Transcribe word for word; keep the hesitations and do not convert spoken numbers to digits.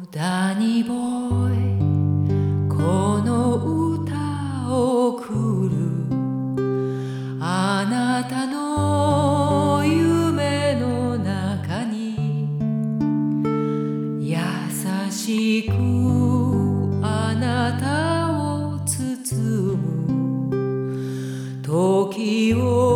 ダニーボーイこの歌を送るあなたの夢の中に優しくあなたを包む時を